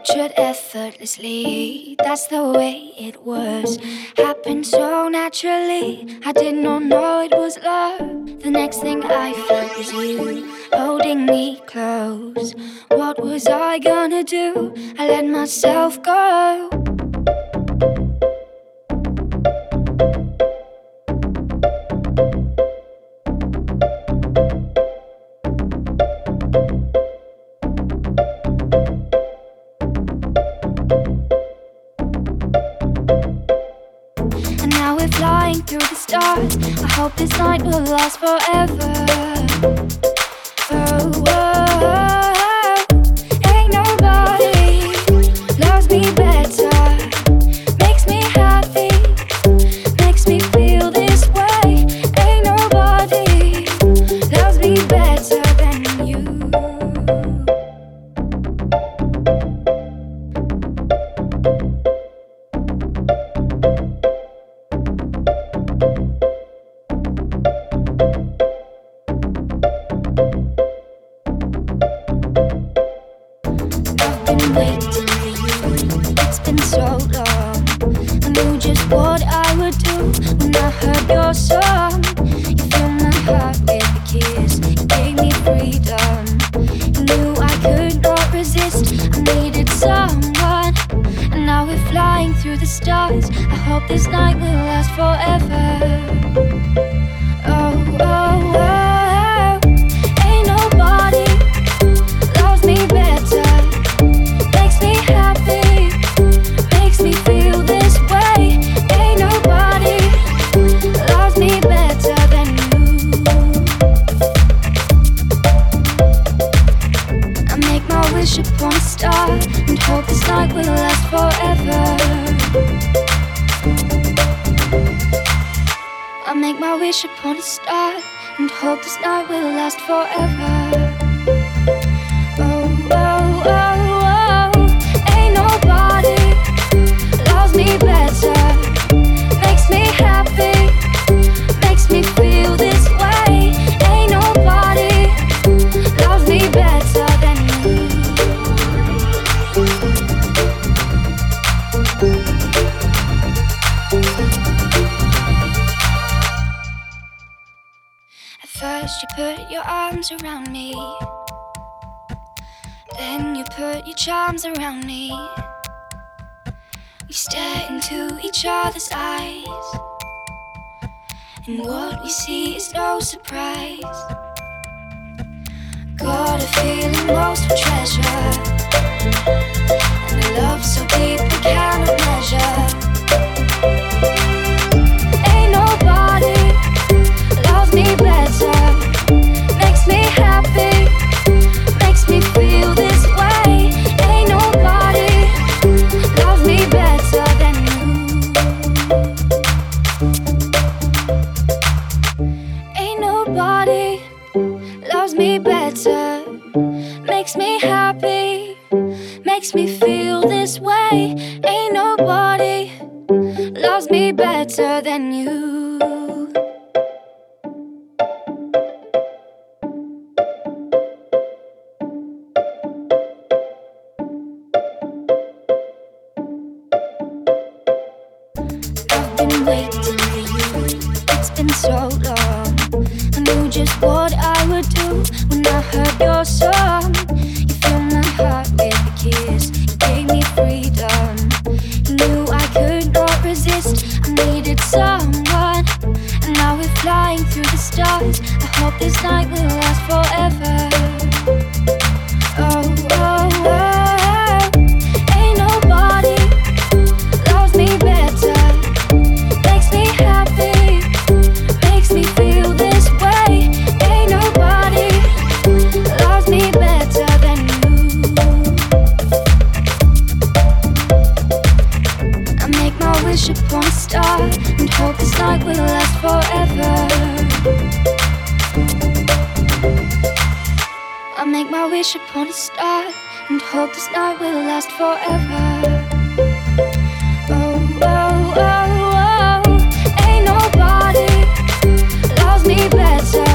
captured effortlessly. That's the way it was. Happened so naturally. I did not know it was love. The next thing I felt was you holding me close. What was I gonna do? I let myself go. Flying through the stars. I hope this night will last forever. Oh, oh, oh. Ain't nobody loves me better. Makes me happy, makes me feel this way. Ain't nobody loves me better than you. Waiting for you, it's been so long. I knew just what I would do when I heard your song. You filled my heart with a kiss, you gave me freedom. You knew I could not resist, I needed someone. And now we're flying through the stars. I hope this night will last forever. Oh, oh, oh. Ain't nobody loves me better. Upon a star and hope this night will last forever. I make my wish upon a star and hope this night will last forever. Oh, oh, oh, oh. Ain't nobody loves me better. Makes me happy, makes me feel this way. Ain't nobody loves me better than you. At first you put your arms around me, then you put your charms around me. We stare into each other's eyes, and what we see is no surprise. Got a feeling most for treasure, and a love so deep we cannot measure. Ain't nobody loves me better. Makes me happy, makes me feel this way. Ain't nobody loves me better than you. Ain't nobody loves me better. Makes me happy, makes me feel this way. Ain't nobody loves me better than you. I've been waiting for you, it's been so long. I knew just what I would do when I heard your song. You filled my heart with a kiss, you gave me freedom. You knew I could not resist, I needed someone. And now we're flying through the stars. I hope this night will last forever. Oh, oh, oh. Ain't nobody loves me better. Makes me happy, makes me feel this way. Ain't nobody loves me better than you. I make my wish upon a star and hope this night will last forever. I make my wish upon a star and hope this night will last forever. Oh, oh, oh, oh. Ain't nobody loves me better.